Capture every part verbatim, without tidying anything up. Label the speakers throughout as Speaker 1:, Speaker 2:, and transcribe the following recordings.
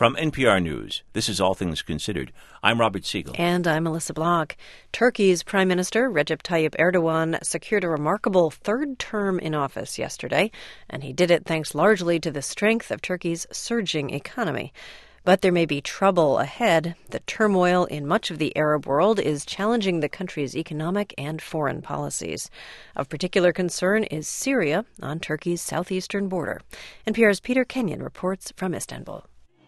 Speaker 1: From N P R News, this is All Things Considered. I'm Robert Siegel.
Speaker 2: And I'm Melissa Block. Turkey's Prime Minister Recep Tayyip Erdogan secured a remarkable third term in office yesterday, and he did it thanks largely to the strength of Turkey's surging economy. But there may be trouble ahead. The turmoil in much of the Arab world is challenging the country's economic and foreign policies. Of particular concern is Syria on Turkey's southeastern border. N P R's Peter Kenyon reports from Istanbul.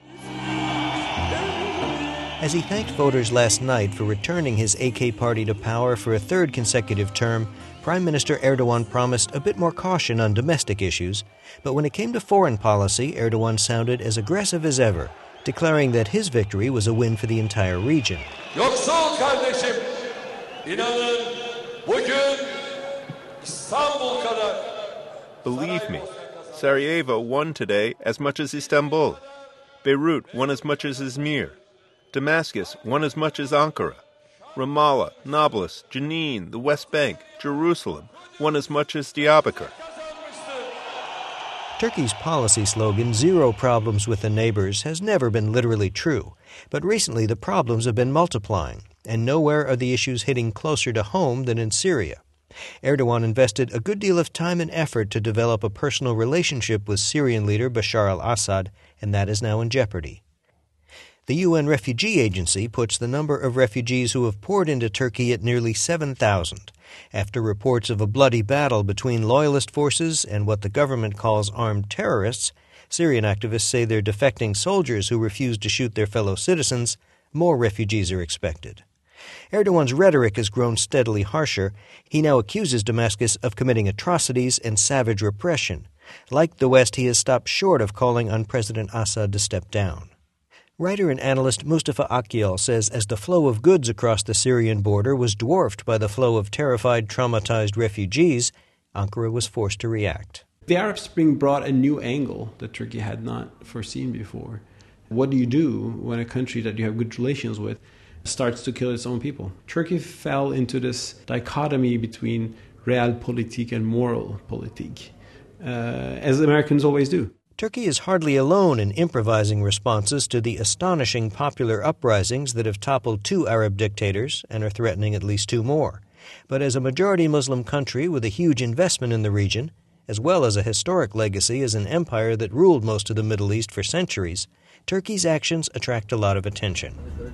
Speaker 3: As he thanked voters last night for returning his A K party to power for a third consecutive term, Prime Minister Erdogan promised a bit more caution on domestic issues. But when it came to foreign policy, Erdogan sounded as aggressive as ever, declaring that his victory was a win for the entire region.
Speaker 4: Yoksul kardeşim, inanın bugün İstanbul kadar.
Speaker 5: Believe me, Sarajevo won today as much as Istanbul. Beirut won as much as Izmir. Damascus won as much as Ankara. Ramallah, Nablus, Jenin, the West Bank, Jerusalem won as much as Diyarbakir.
Speaker 3: Turkey's policy slogan, zero problems with the neighbors, has never been literally true. But recently the problems have been multiplying, and nowhere are the issues hitting closer to home than in Syria. Erdogan invested a good deal of time and effort to develop a personal relationship with Syrian leader Bashar al-Assad, and that is now in jeopardy. The U N Refugee Agency puts the number of refugees who have poured into Turkey at nearly seven thousand, after reports of a bloody battle between loyalist forces and what the government calls armed terrorists. Syrian activists say they're defecting soldiers who refuse to shoot their fellow citizens. More refugees are expected. Erdogan's rhetoric has grown steadily harsher. He now accuses Damascus of committing atrocities and savage repression. Like the West, he has stopped short of calling on President Assad to step down. Writer and analyst Mustafa Akyol says as the flow of goods across the Syrian border was dwarfed by the flow of terrified, traumatized refugees, Ankara was forced to react.
Speaker 6: The Arab Spring brought a new angle that Turkey had not foreseen before. What do you do when a country that you have good relations with starts to kill its own people? Turkey fell into this dichotomy between realpolitik and moralpolitik, uh, as Americans always do.
Speaker 3: Turkey is hardly alone in improvising responses to the astonishing popular uprisings that have toppled two Arab dictators and are threatening at least two more. But as a majority Muslim country with a huge investment in the region, as well as a historic legacy as an empire that ruled most of the Middle East for centuries, Turkey's actions attract a lot of attention.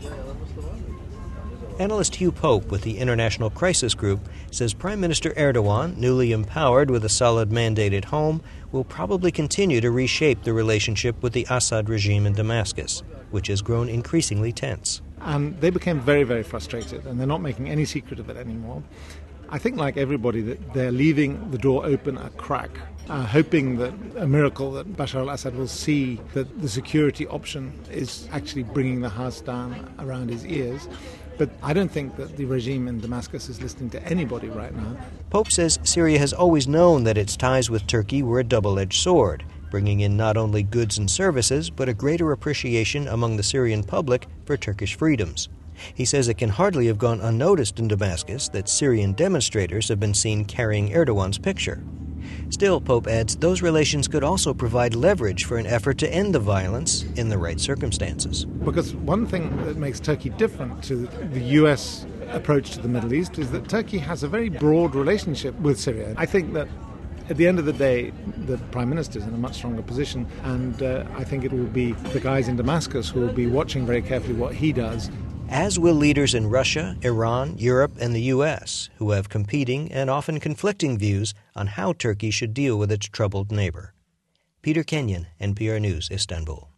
Speaker 3: Analyst Hugh Pope with the International Crisis Group says Prime Minister Erdogan, newly empowered with a solid mandate at home, will probably continue to reshape the relationship with the Assad regime in Damascus, which has grown increasingly tense.
Speaker 7: And they became very, very frustrated, and they're not making any secret of it anymore. I think, like everybody, that they're leaving the door open a crack, uh, hoping that a miracle that Bashar al-Assad will see that the security option is actually bringing the house down around his ears. But I don't think that the regime in Damascus is listening to anybody right now.
Speaker 3: Pope says Syria has always known that its ties with Turkey were a double-edged sword, bringing in not only goods and services, but a greater appreciation among the Syrian public for Turkish freedoms. He says it can hardly have gone unnoticed in Damascus that Syrian demonstrators have been seen carrying Erdogan's picture. Still, Pope adds, those relations could also provide leverage for an effort to end the violence in the right circumstances.
Speaker 7: Because one thing that makes Turkey different to the U S approach to the Middle East is that Turkey has a very broad relationship with Syria. I think that at the end of the day, the Prime Minister is in a much stronger position, and uh, I think it will be the guys in Damascus who will be watching very carefully what he does.
Speaker 3: As will leaders in Russia, Iran, Europe, and the U S, who have competing and often conflicting views on how Turkey should deal with its troubled neighbor. Peter Kenyon, N P R News, Istanbul.